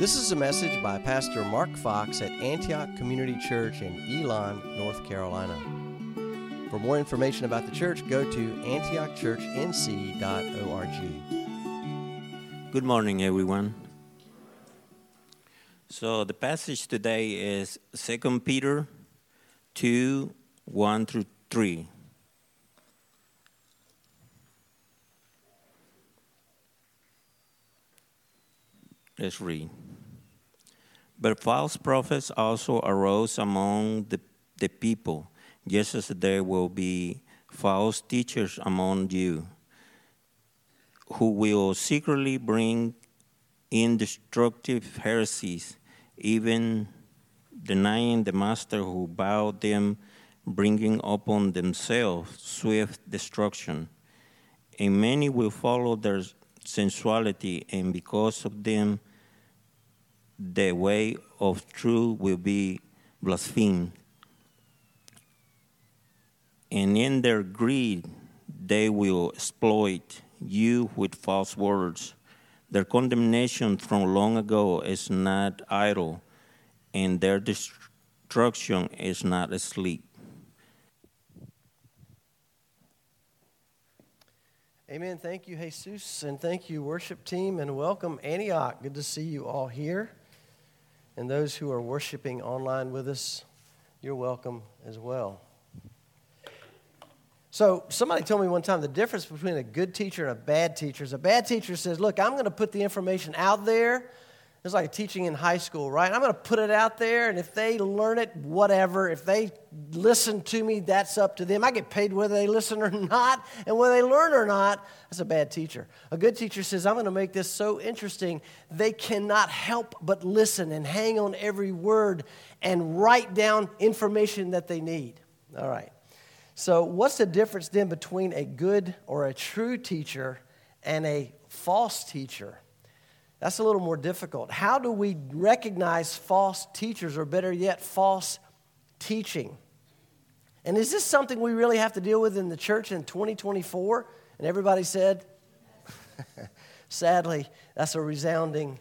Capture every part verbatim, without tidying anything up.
This is a message by Pastor Mark Fox at Antioch Community Church in Elon, North Carolina. For more information about the church, go to antioch church n c dot org. Good morning, everyone. So the passage today is Second Peter two, one through three. Let's read. But false prophets also arose among the, the people, just as there will be false teachers among you, who will secretly bring in destructive heresies, even denying the master who bought them, bringing upon themselves swift destruction. And many will follow their sensuality, and because of them, the way of truth will be blasphemed. And in their greed, they will exploit you with false words. Their condemnation from long ago is not idle, and their destruction is not asleep. Amen. Thank you, Jesus, and thank you, worship team, and welcome, Antioch. Good to see you all here. And those who are worshiping online with us, you're welcome as well. So somebody told me one time the difference between a good teacher and a bad teacher is a bad teacher says, look, I'm going to put the information out there. It's like teaching in high school, right? I'm going to put it out there, and if they learn it, whatever. If they listen to me, that's up to them. I get paid whether they listen or not, and whether they learn or not, that's a bad teacher. A good teacher says, I'm going to make this so interesting, they cannot help but listen and hang on every word and write down information that they need. All right. So what's the difference then between a good or a true teacher and a false teacher? That's a little more difficult. How do we recognize false teachers, or better yet, false teaching? And is this something we really have to deal with in the church in twenty twenty-four? And everybody said, sadly, that's a resounding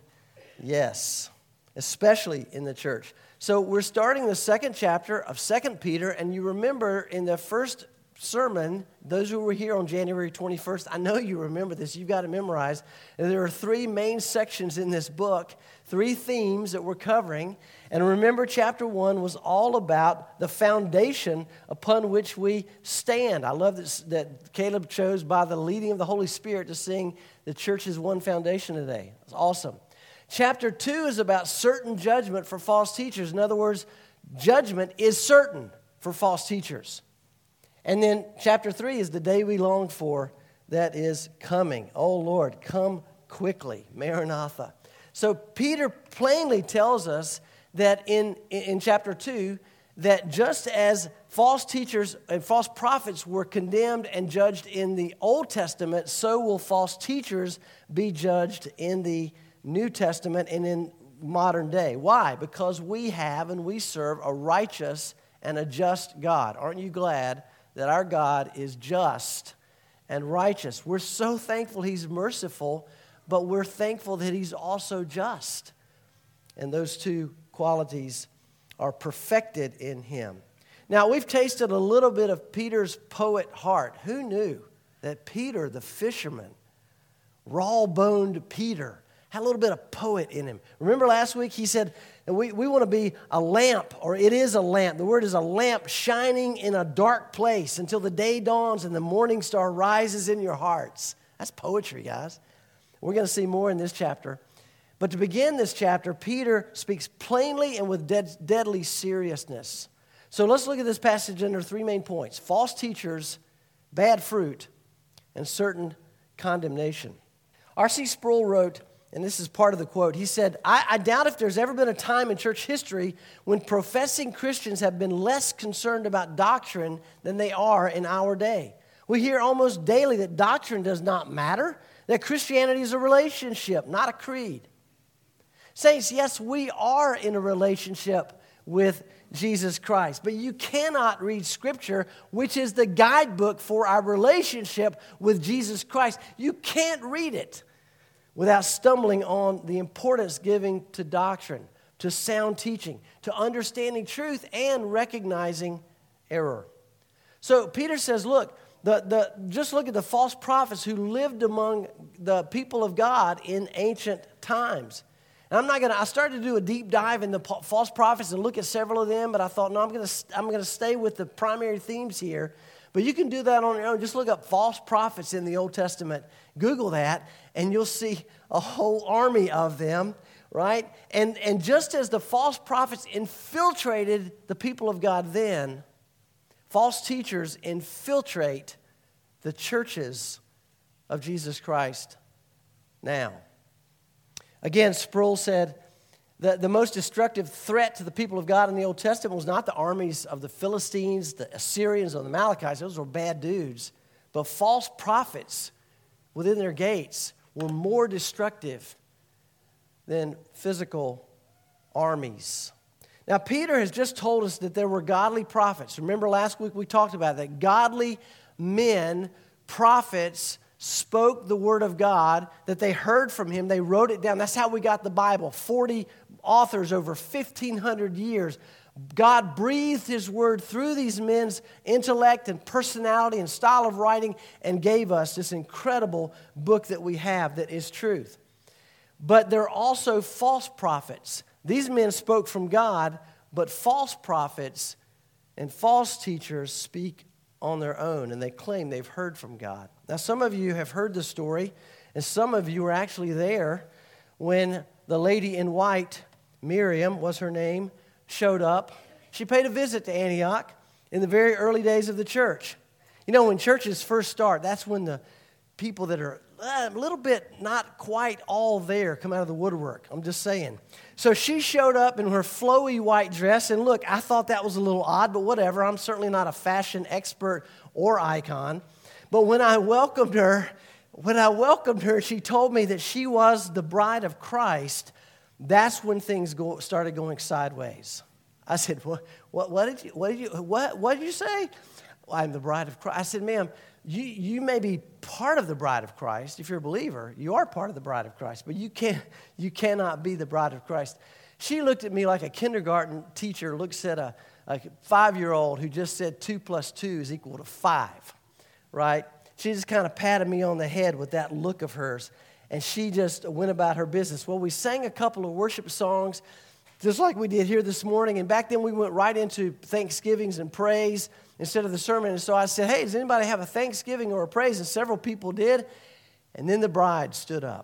yes, especially in the church. So we're starting the second chapter of Second Peter, and you remember in the first sermon, those who were here on January twenty-first, I know you remember this, you've got to memorize. There are three main sections in this book, three themes that we're covering. And remember, chapter one was all about the foundation upon which we stand. I love this, that Caleb chose, by the leading of the Holy Spirit, to sing the church's one foundation today. It's awesome. Chapter two is about certain judgment for false teachers. In other words, judgment is certain for false teachers. And then chapter three is the day we long for that is coming. Oh, Lord, come quickly. Maranatha. So Peter plainly tells us that in, in chapter two, that just as false teachers and false prophets were condemned and judged in the Old Testament, so will false teachers be judged in the New Testament and in modern day. Why? Because we have and we serve a righteous and a just God. Aren't you glad that our God is just and righteous? We're so thankful He's merciful, but we're thankful that He's also just. And those two qualities are perfected in Him. Now, we've tasted a little bit of Peter's poet heart. Who knew that Peter, the fisherman, raw-boned Peter, had a little bit of poet in him? Remember last week he said, we, we want to be a lamp, or it is a lamp. The word is a lamp shining in a dark place until the day dawns and the morning star rises in your hearts. That's poetry, guys. We're going to see more in this chapter. But to begin this chapter, Peter speaks plainly and with dead, deadly seriousness. So let's look at this passage under three main points: false teachers, bad fruit, and certain condemnation. R C Sproul wrote, and this is part of the quote, he said, I, I doubt if there's ever been a time in church history when professing Christians have been less concerned about doctrine than they are in our day. We hear almost daily that doctrine does not matter, that Christianity is a relationship, not a creed. Saints, yes, we are in a relationship with Jesus Christ, but you cannot read Scripture, which is the guidebook for our relationship with Jesus Christ. You can't read it without stumbling on the importance given to doctrine, to sound teaching, to understanding truth, and recognizing error. So Peter says, look, the, the, just look at the false prophets who lived among the people of God in ancient times. And I'm not going to, I started to do a deep dive in the false prophets and look at several of them, but I thought, no, I'm going to, I'm going to stay with the primary themes here. But you can do that on your own. Just look up false prophets in the Old Testament. Google that, and you'll see a whole army of them, right? And, and just as the false prophets infiltrated the people of God then, false teachers infiltrate the churches of Jesus Christ now. Again, Sproul said that the most destructive threat to the people of God in the Old Testament was not the armies of the Philistines, the Assyrians, or the Amalekites. Those were bad dudes. But false prophets within their gates were more destructive than physical armies. Now, Peter has just told us that there were godly prophets. Remember last week we talked about that. Godly men, prophets, spoke the word of God, that they heard from him. They wrote it down. That's how we got the Bible. forty authors over fifteen hundred years. God breathed his word through these men's intellect and personality and style of writing and gave us this incredible book that we have that is truth. But there are also false prophets. These men spoke from God, but false prophets and false teachers speak on their own, and they claim they've heard from God. Now, some of you have heard the story, and some of you were actually there when the lady in white, Miriam was her name, showed up. She paid a visit to Antioch in the very early days of the church. You know, when churches first start, that's when the people that are a little bit not quite all there come out of the woodwork. I'm just saying. So she showed up in her flowy white dress, and look, I thought that was a little odd, but whatever. I'm certainly not a fashion expert or icon. But when I welcomed her, when I welcomed her, she told me that she was the bride of Christ. That's when things go, started going sideways. I said, "What? What, what did you? What did you? What? What did you say?" Well, I'm the bride of Christ. I said, "Ma'am, you you may be part of the bride of Christ. If you're a believer, you are part of the bride of Christ. But you can't. You cannot be the bride of Christ." She looked at me like a kindergarten teacher looks at a, a five-year-old who just said two plus two is equal to five, right? She just kind of patted me on the head with that look of hers, and she just went about her business. Well, we sang a couple of worship songs, just like we did here this morning, and back then we went right into thanksgivings and praise instead of the sermon. And so I said, "Hey, does anybody have a thanksgiving or a praise?" And several people did. And then the bride stood up.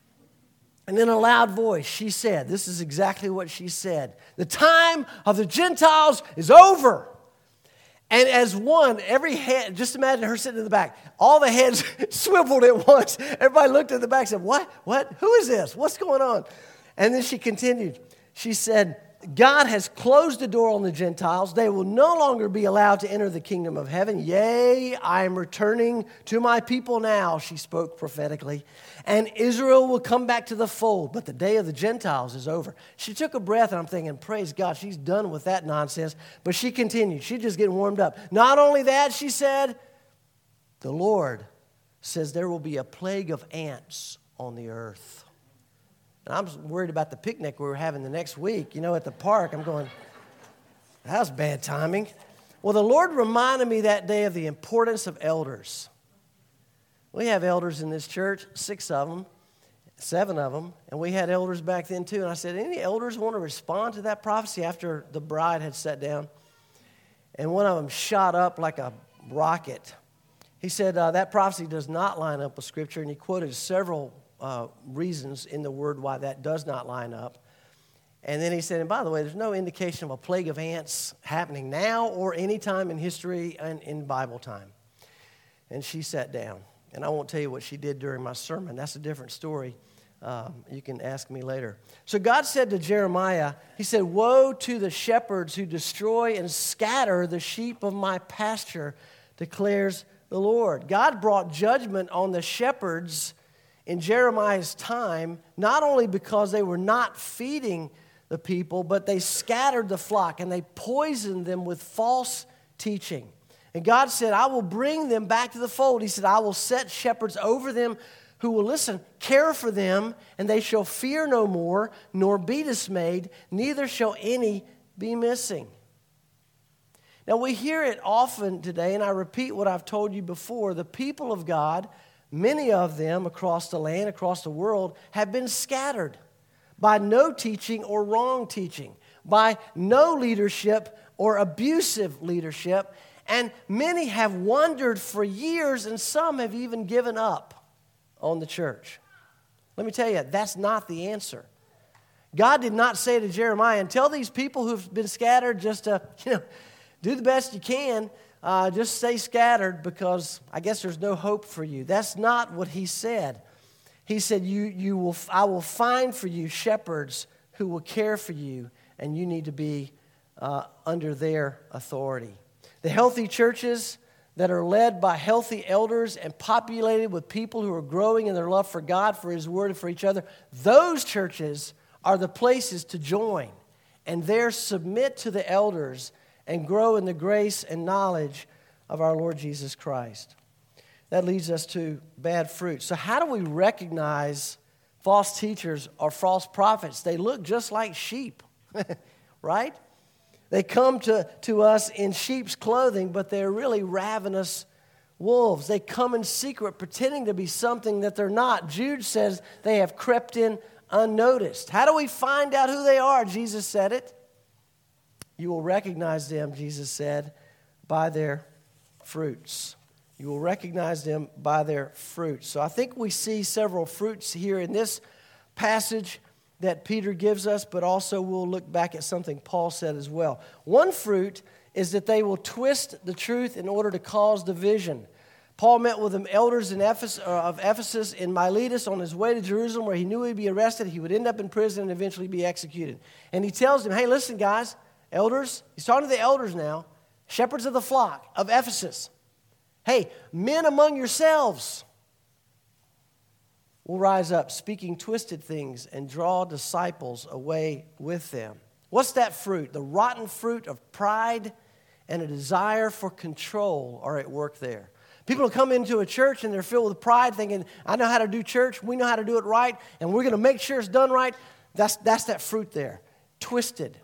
And in a loud voice, she said, this is exactly what she said, "The time of the Gentiles is over." And as one, every head, just imagine her sitting in the back, all the heads swiveled at once. Everybody looked at the back and said, "What? What? Who is this? What's going on?" And then she continued. She said, "God has closed the door on the Gentiles. They will no longer be allowed to enter the kingdom of heaven. Yea, I am returning to my people now," she spoke prophetically, "and Israel will come back to the fold, but the day of the Gentiles is over." She took a breath, and I'm thinking, praise God, she's done with that nonsense. But she continued. She's just getting warmed up. "Not only that," she said, "the Lord says there will be a plague of ants on the earth." And I'm worried about the picnic we were having the next week, you know, at the park. I'm going, that was bad timing. Well, the Lord reminded me that day of the importance of elders. We have elders in this church, six of them, seven of them, and we had elders back then too. And I said, "Any elders want to respond to that prophecy?" After the bride had sat down. And one of them shot up like a rocket. He said, uh, that prophecy does not line up with Scripture, and he quoted several Uh, reasons in the Word why that does not line up. And then he said, and by the way, there's no indication of a plague of ants happening now or any time in history and in Bible time. And she sat down. And I won't tell you what she did during my sermon. That's a different story. Um, you can ask me later. So God said to Jeremiah, he said, "Woe to the shepherds who destroy and scatter the sheep of my pasture, declares the Lord." God brought judgment on the shepherds in Jeremiah's time, not only because they were not feeding the people, but they scattered the flock and they poisoned them with false teaching. And God said, "I will bring them back to the fold." He said, "I will set shepherds over them who will listen, care for them, and they shall fear no more, nor be dismayed, neither shall any be missing. Now, we hear it often today, and I repeat what I've told you before. The people of God, many of them across the land, across the world, have been scattered by no teaching or wrong teaching, by no leadership or abusive leadership, and many have wandered for years, and some have even given up on the church. Let me tell you, that's not the answer. God did not say to Jeremiah, and tell these people who've been scattered just to, you know, do the best you can, uh, just stay scattered because I guess there's no hope for you. That's not what he said. He said, you, you will, I will find for you shepherds who will care for you, and you need to be uh, under their authority. The healthy churches that are led by healthy elders and populated with people who are growing in their love for God, for His Word, and for each other, those churches are the places to join and there submit to the elders and grow in the grace and knowledge of our Lord Jesus Christ. That leads us to bad fruit. So how do we recognize false teachers or false prophets? They look just like sheep, right? They come to, to us in sheep's clothing, but they're really ravenous wolves. They come in secret, pretending to be something that they're not. Jude says they have crept in unnoticed. How do we find out who they are? Jesus said it. You will recognize them, Jesus said, by their fruits. You will recognize them by their fruits. So I think we see several fruits here in this passage that Peter gives us, but also we'll look back at something Paul said as well. One fruit is that they will twist the truth in order to cause division. Paul met with the elders in Ephesus, uh, of Ephesus in Miletus on his way to Jerusalem, where he knew he'd be arrested, he would end up in prison, and eventually be executed. And he tells them, hey, listen, guys, elders, he's talking to the elders now, shepherds of the flock of Ephesus. Hey, men among yourselves will rise up, speaking twisted things, and draw disciples away with them. What's that fruit? The rotten fruit of pride and a desire for control are at work there. People will come into a church and they're filled with pride, thinking, I know how to do church, we know how to do it right, and we're going to make sure it's done right. That's, that's that fruit there. Twisted,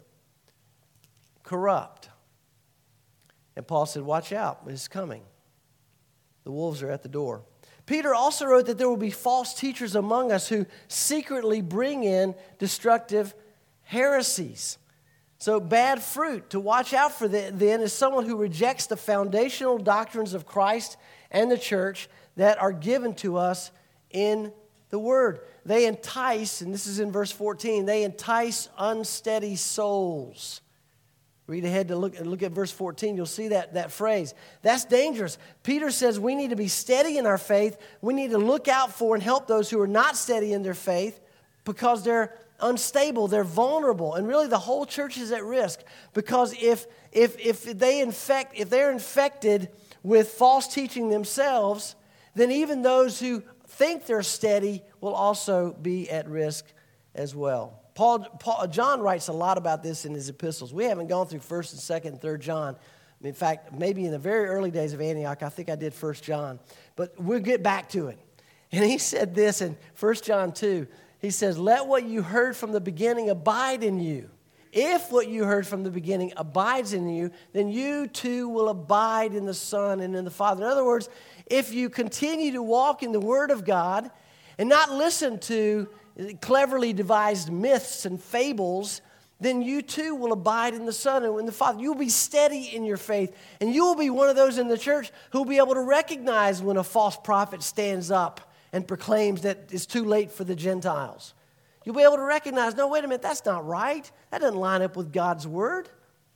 corrupt. And Paul said, watch out, it's coming. The wolves are at the door. Peter also wrote that there will be false teachers among us who secretly bring in destructive heresies. So bad fruit to watch out for then is someone who rejects the foundational doctrines of Christ and the church that are given to us in the Word. They entice, and this is in verse fourteen, they entice unsteady souls. Read ahead to look, look at verse fourteen. You'll see that, that phrase. That's dangerous. Peter says we need to be steady in our faith. We need to look out for and help those who are not steady in their faith because they're unstable, they're vulnerable, and really the whole church is at risk. Because if if if they infect, if they're infected with false teaching themselves, then even those who think they're steady will also be at risk as well. Paul, Paul, John writes a lot about this in his epistles. We haven't gone through first and second and third John. In fact, maybe in the very early days of Antioch, I think I did first John. But we'll get back to it. And he said this in first John two. He says, let what you heard from the beginning abide in you. If what you heard from the beginning abides in you, then you too will abide in the Son and in the Father. In other words, if you continue to walk in the Word of God and not listen to cleverly devised myths and fables, then you too will abide in the Son and in the Father. You'll be steady in your faith, and you will be one of those in the church who will be able to recognize when a false prophet stands up and proclaims that it's too late for the Gentiles. You'll be able to recognize, no, wait a minute, that's not right. That doesn't line up with God's Word.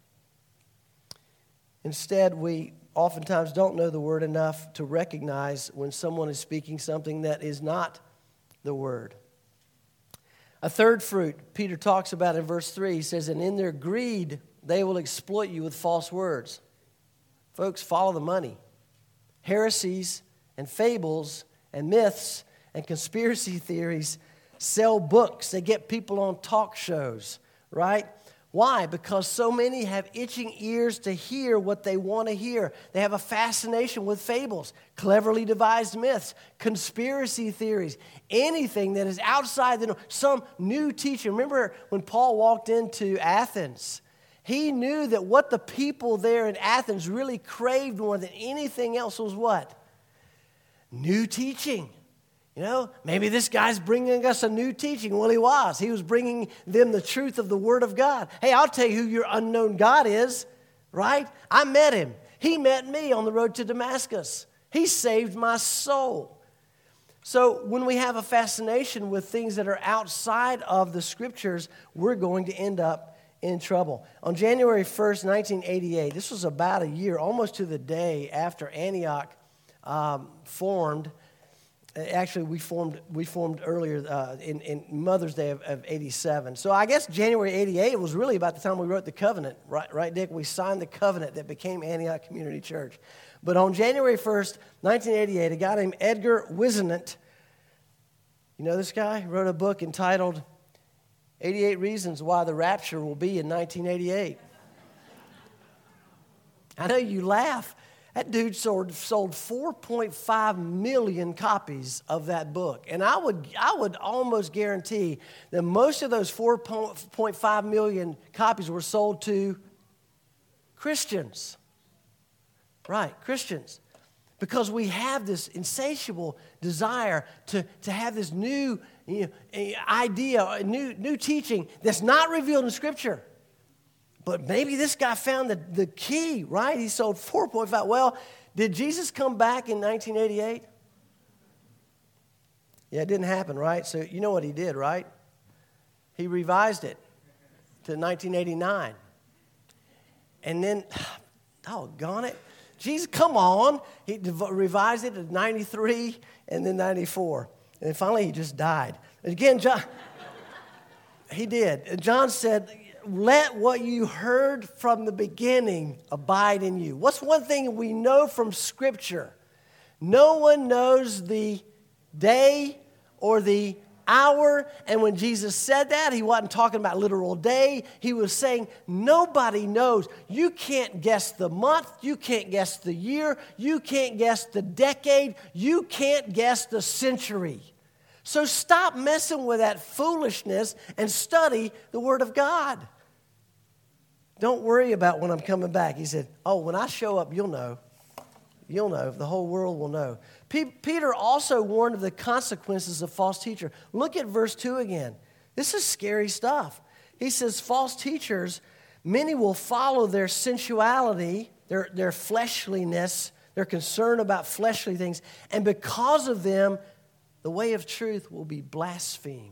Instead, we oftentimes don't know the Word enough to recognize when someone is speaking something that is not the Word. A third fruit Peter talks about in verse three. He says, and in their greed, they will exploit you with false words. Folks, follow the money. Heresies and fables and myths and conspiracy theories sell books. They get people on talk shows, right? Why? Because so many have itching ears to hear what they want to hear. They have a fascination with fables, cleverly devised myths, conspiracy theories, anything that is outside the norm, some new teaching. Remember when Paul walked into Athens, he knew that what the people there in Athens really craved more than anything else was what? New teaching. You know, maybe this guy's bringing us a new teaching. Well, he was. He was bringing them the truth of the Word of God. Hey, I'll tell you who your unknown God is, right? I met him. He met me on the road to Damascus. He saved my soul. So when we have a fascination with things that are outside of the Scriptures, we're going to end up in trouble. On January first, nineteen eighty-eight, this was about a year, almost to the day after Antioch um, formed. Actually, we formed we formed earlier uh, in, in Mother's Day of, of eighty-seven. So I guess January eighty-eight was really about the time we wrote the covenant, right, right, Dick? We signed the covenant that became Antioch Community Church. But on January first, nineteen eighty-eight, a guy named Edgar Whisenant, you know this guy? He wrote a book entitled eighty-eight Reasons Why the Rapture Will Be in nineteen eighty-eight. I know you laugh. That dude sold, sold four point five million copies of that book. And I would, I would almost guarantee that most of those four point five million copies were sold to Christians. Right, Christians. Because we have this insatiable desire to, to have this new you know, idea, new, new teaching that's not revealed in Scripture. But maybe this guy found the, the key, right? He sold four point five. Well, did Jesus come back in nineteen eighty-eight? Yeah, it didn't happen, right? So you know what he did, right? He revised it to nineteen eighty-nine. And then, doggone it. Jesus, come on. He revised it to ninety-three and then ninety-four. And then finally he just died. And again, John, he did. And John said, let what you heard from the beginning abide in you. What's one thing we know from Scripture? No one knows the day or the hour. And when Jesus said that, he wasn't talking about literal day. He was saying nobody knows. You can't guess the month. You can't guess the year. You can't guess the decade. You can't guess the century. So stop messing with that foolishness and study the Word of God. Don't worry about when I'm coming back. He said, oh, when I show up, you'll know. You'll know. The whole world will know. P- Peter also warned of the consequences of false teacher. Look at verse two again. This is scary stuff. He says, false teachers, many will follow their sensuality, their, their fleshliness, their concern about fleshly things, and because of them, the way of truth will be blasphemed.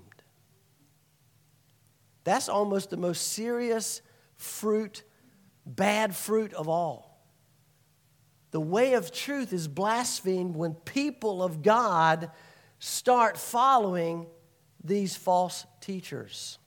That's almost the most serious fruit, bad fruit of all. The way of truth is blasphemed when people of God start following these false teachers.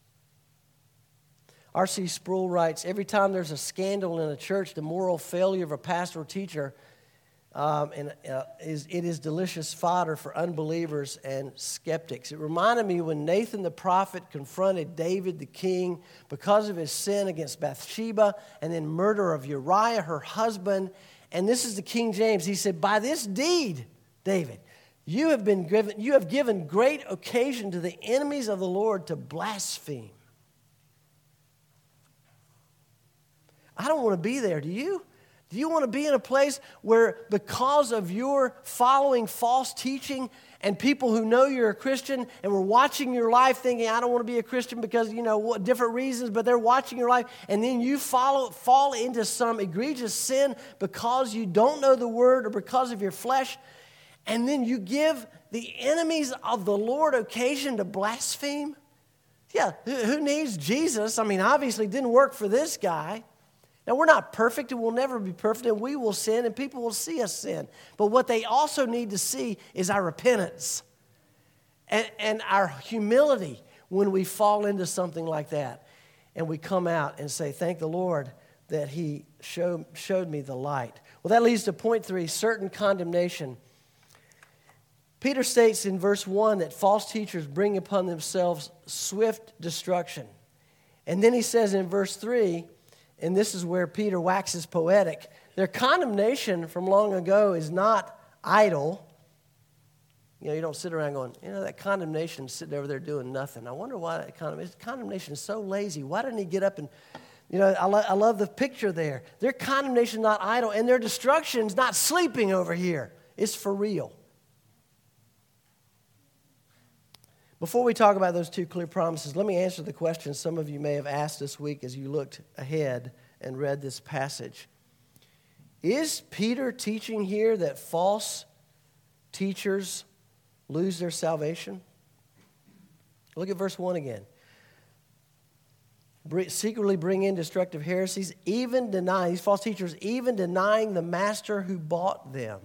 R C Sproul writes, every time there's a scandal in a church, the moral failure of a pastor or teacher, um, and uh, is it is delicious fodder for unbelievers and skeptics. It reminded me when Nathan the prophet confronted David the king because of his sin against Bathsheba and then murder of Uriah, her husband. And this is the King James. He said, by this deed, David, you have been given, you have given great occasion to the enemies of the Lord to blaspheme. I don't want to be there, do you? Do you want to be in a place where because of your following false teaching and people who know you're a Christian and were watching your life thinking, I don't want to be a Christian because, you know, what different reasons, but they're watching your life, and then you follow fall into some egregious sin because you don't know the Word or because of your flesh, and then you give the enemies of the Lord occasion to blaspheme? Yeah, who needs Jesus? I mean, obviously it didn't work for this guy. Now, we're not perfect and we'll never be perfect, and we will sin and people will see us sin. But what they also need to see is our repentance and, and our humility when we fall into something like that. And we come out and say, thank the Lord that He showed, showed me the light. Well, that leads to point three, certain condemnation. Peter states in verse one that false teachers bring upon themselves swift destruction. And then he says in verse three, and this is where Peter waxes poetic, their condemnation from long ago is not idle. You know, you don't sit around going, you know, that condemnation is sitting over there doing nothing. I wonder why that condemnation, condemnation is so lazy. Why didn't he get up and, you know, I, lo- I love the picture there. Their condemnation is not idle, and their destruction is not sleeping over here. It's for real. Before we talk about those two clear promises, let me answer the question some of you may have asked this week as you looked ahead and read this passage. Is Peter teaching here that false teachers lose their salvation? Look at verse one again. Secretly bring in destructive heresies, even denying, these false teachers, even denying the master who bought them.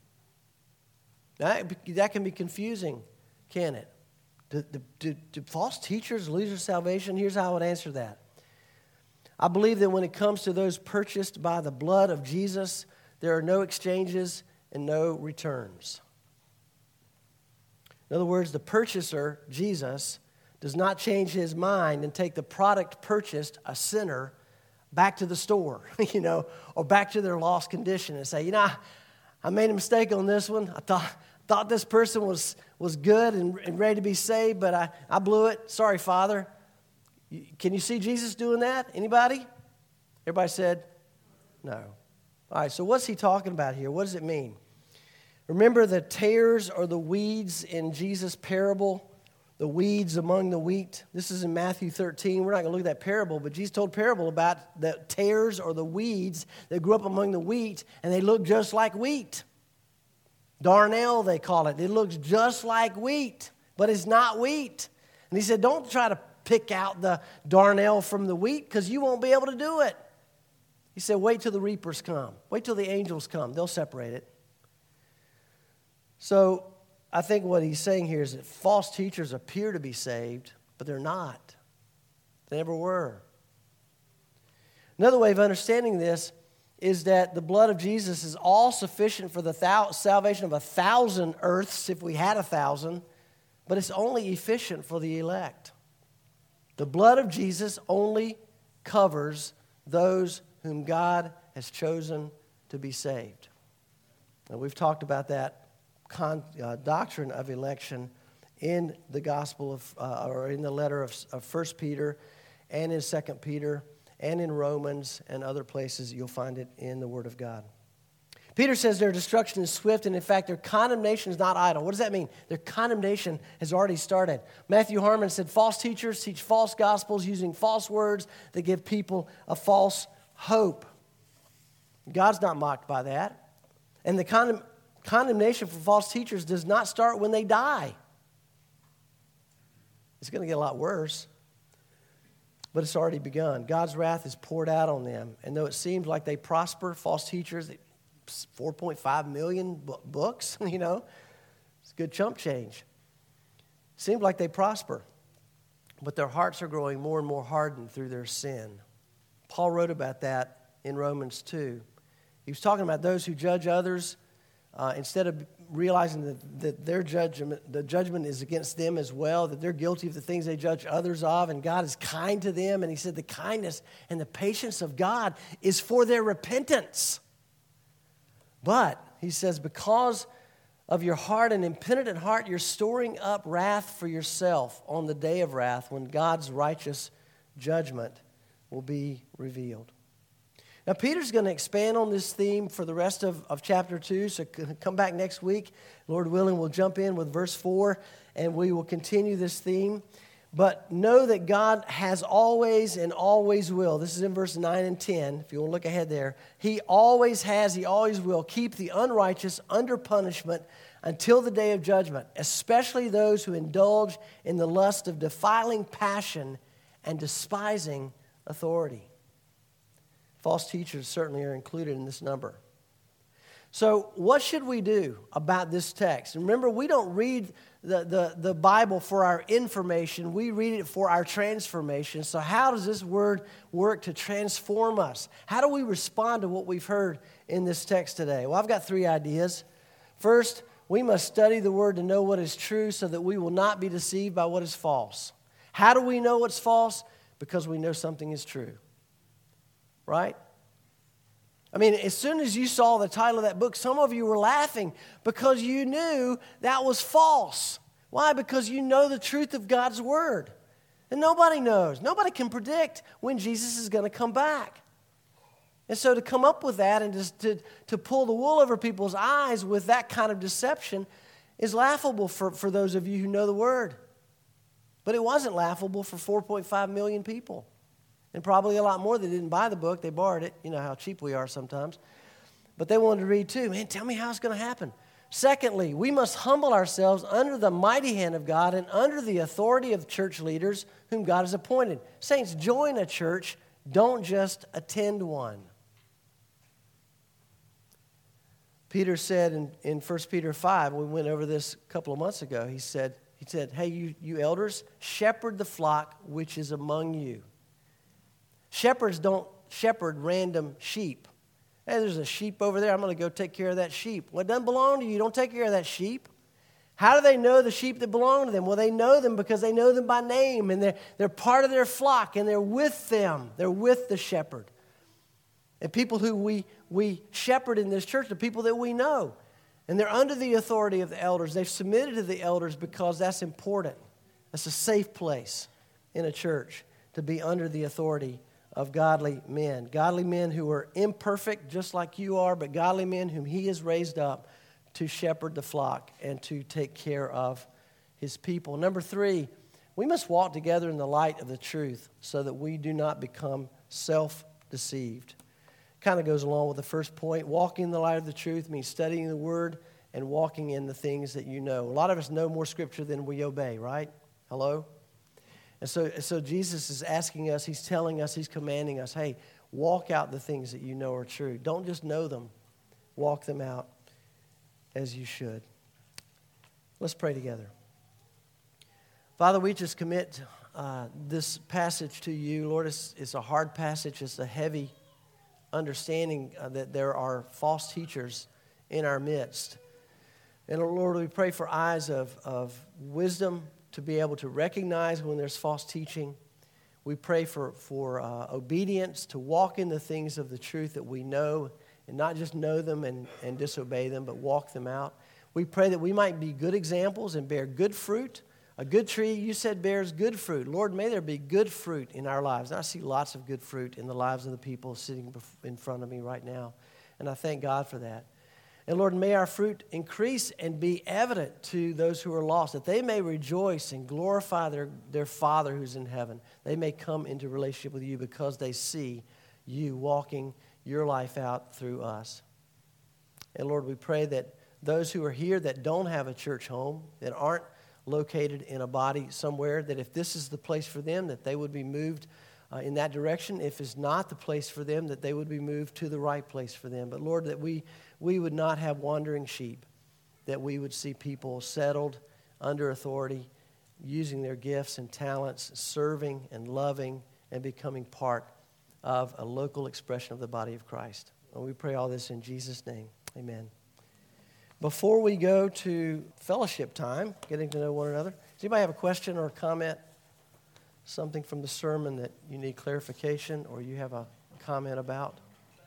That, that can be confusing, can it? Do, do, do false teachers lose their salvation? Here's how I would answer that. I believe that when it comes to those purchased by the blood of Jesus, there are no exchanges and no returns. In other words, the purchaser, Jesus, does not change his mind and take the product purchased, a sinner, back to the store, you know, or back to their lost condition and say, you know, I, I made a mistake on this one. I thought thought this person was, was good and, and ready to be saved, but I, I blew it. Sorry, Father. Can you see Jesus doing that? Anybody? Everybody said, no. All right, so what's he talking about here? What does it mean? Remember the tares or the weeds in Jesus' parable? The weeds among the wheat. This is in Matthew thirteen. We're not going to look at that parable, but Jesus told a parable about the tares or the weeds that grew up among the wheat, and they look just like wheat. Darnel, they call it. It looks just like wheat, but it's not wheat. And he said, don't try to pick out the darnel from the wheat because you won't be able to do it. He said, wait till the reapers come. Wait till the angels come. They'll separate it. So I think what he's saying here is that false teachers appear to be saved, but they're not. They never were. Another way of understanding this is that the blood of Jesus is all sufficient for the thou- salvation of a thousand earths, if we had a thousand, but it's only efficient for the elect. The blood of Jesus only covers those whom God has chosen to be saved. Now, we've talked about that con- uh, doctrine of election in the gospel of, uh, or in the letter of, of First Peter and in Second Peter and in Romans and other places. You'll find it in the Word of God. Peter says their destruction is swift, and in fact, their condemnation is not idle. What does that mean? Their condemnation has already started. Matthew Harmon said false teachers teach false gospels using false words that give people a false hope. God's not mocked by that. And the condemn- condemnation for false teachers does not start when they die. It's going to get a lot worse. But it's already begun. God's wrath is poured out on them. And though it seems like they prosper, false teachers, four point five million books, you know, it's a good chump change. Seems like they prosper. But their hearts are growing more and more hardened through their sin. Paul wrote about that in Romans two. He was talking about those who judge others uh, instead of realizing that, that their judgment, the judgment is against them as well, that they're guilty of the things they judge others of, and God is kind to them. And he said the kindness and the patience of God is for their repentance. But, he says, because of your hard and impenitent heart, you're storing up wrath for yourself on the day of wrath when God's righteous judgment will be revealed. Now, Peter's going to expand on this theme for the rest of, of chapter two, so come back next week. Lord willing, we'll jump in with verse four, and we will continue this theme. But know that God has always and always will. This is in verse nine and ten, if you want to look ahead there. He always has, he always will keep the unrighteous under punishment until the day of judgment, especially those who indulge in the lust of defiling passion and despising authority. False teachers certainly are included in this number. So what should we do about this text? Remember, we don't read the, the, the Bible for our information. We read it for our transformation. So how does this word work to transform us? How do we respond to what we've heard in this text today? Well, I've got three ideas. First, we must study the word to know what is true so that we will not be deceived by what is false. How do we know what's false? because we know something is true. Right? I mean, as soon as you saw the title of that book, some of you were laughing because you knew that was false. Why? Because you know the truth of God's word. And nobody knows. Nobody can predict when Jesus is going to come back. And so to come up with that and just to, to pull the wool over people's eyes with that kind of deception is laughable for, for those of you who know the word. But it wasn't laughable for four point five million people. And probably a lot more that didn't buy the book. They borrowed it. You know how cheap we are sometimes. But they wanted to read too. Man, tell me how it's going to happen. Secondly, we must humble ourselves under the mighty hand of God and under the authority of church leaders whom God has appointed. Saints, join a church. Don't just attend one. Peter said in, in First Peter five, we went over this a couple of months ago, he said, he said, hey, you, you elders, shepherd the flock which is among you. Shepherds don't shepherd random sheep. Hey, there's a sheep over there. I'm going to go take care of that sheep. Well, it doesn't belong to you. Don't take care of that sheep. How do they know the sheep that belong to them? Well, they know them because they know them by name, and they're, they're part of their flock, and they're with them. They're with the shepherd. And people who we, we shepherd in this church are people that we know. And they're under the authority of the elders. They've submitted to the elders because that's important. That's a safe place in a church to be under the authority of godly men. Godly men who are imperfect just like you are, but godly men whom he has raised up to shepherd the flock and to take care of his people. Number three, we must walk together in the light of the truth so that we do not become self-deceived. Kind of goes along with the first point. Walking in the light of the truth means studying the word and walking in the things that you know. A lot of us know more scripture than we obey, right? Hello? And so, so Jesus is asking us, he's telling us, he's commanding us, hey, walk out the things that you know are true. Don't just know them. Walk them out as you should. Let's pray together. Father, we just commit uh, this passage to you. Lord, it's, it's a hard passage. It's a heavy understanding uh, that there are false teachers in our midst. And Lord, we pray for eyes of, of wisdom to be able to recognize when there's false teaching. We pray for, for uh, obedience to walk in the things of the truth that we know and not just know them and, and disobey them, but walk them out. We pray that we might be good examples and bear good fruit. A good tree, you said, bears good fruit. Lord, may there be good fruit in our lives. And I see lots of good fruit in the lives of the people sitting in front of me right now. And I thank God for that. And Lord, may our fruit increase and be evident to those who are lost, that they may rejoice and glorify their, their Father who's in heaven. They may come into relationship with you because they see you walking your life out through us. And Lord, we pray that those who are here that don't have a church home, that aren't located in a body somewhere, that if this is the place for them, that they would be moved uh, in that direction. If it's not the place for them, that they would be moved to the right place for them. But Lord, that we, we would not have wandering sheep, that we would see people settled under authority, using their gifts and talents, serving and loving and becoming part of a local expression of the body of Christ. And we pray all this in Jesus' name. Amen. Before we go to fellowship time, getting to know one another, does anybody have a question or a comment? Something from the sermon that you need clarification or you have a comment about?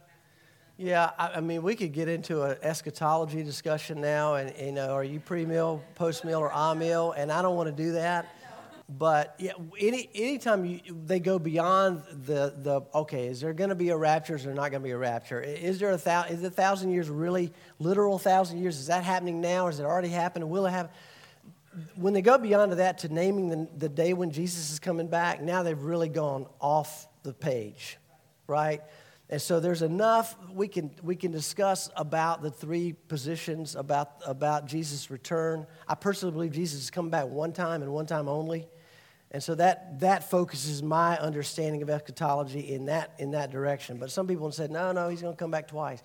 Yeah, I, I mean, we could get into an eschatology discussion now, and, you know, are you pre-meal, post-meal, or a-meal? And I don't want to do that. But yeah, any anytime you, they go beyond the, the okay, is there going to be a rapture? Is there not going to be a rapture? Is there a thousand? Is the thousand years really literal thousand years? Is that happening now? Or has it already happened? Will it happen? When they go beyond that to naming the, the day when Jesus is coming back, now they've really gone off the page, right? And so there's enough we can we can discuss about the three positions about about Jesus' return. I personally believe Jesus is coming back one time and one time only. And so that that focuses my understanding of eschatology in that in that direction. But some people have said, no, no, he's going to come back twice.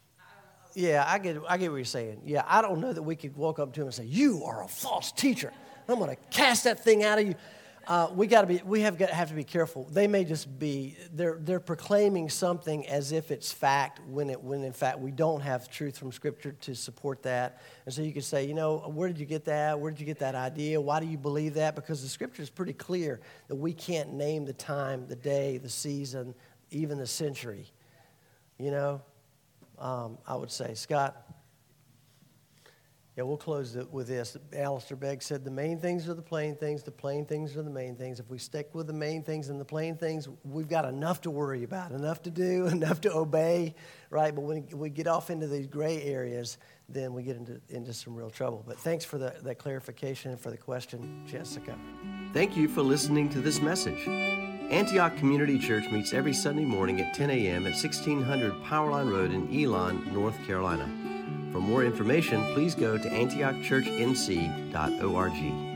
Yeah, I get I get what you're saying. Yeah, I don't know that we could walk up to him and say, you are a false teacher. I'm going to cast that thing out of you. Uh, we got to be. We have got have to be careful. They may just be. They're they're proclaiming something as if it's fact when it when in fact we don't have truth from Scripture to support that. And so you could say, you know, where did you get that? Where did you get that idea? Why do you believe that? Because the Scripture is pretty clear that we can't name the time, the day, the season, even the century. You know, um, I would say, Scott. Yeah, we'll close it with this. Alistair Begg said, the main things are the plain things, the plain things are the main things. If we stick with the main things and the plain things, we've got enough to worry about, enough to do, enough to obey, right? But when we get off into these gray areas, then we get into, into some real trouble. But thanks for the, that clarification and for the question, Jessica. Thank you for listening to this message. Antioch Community Church meets every Sunday morning at ten a.m. at sixteen hundred Powerline Road in Elon, North Carolina. For more information, please go to antioch church n c dot org.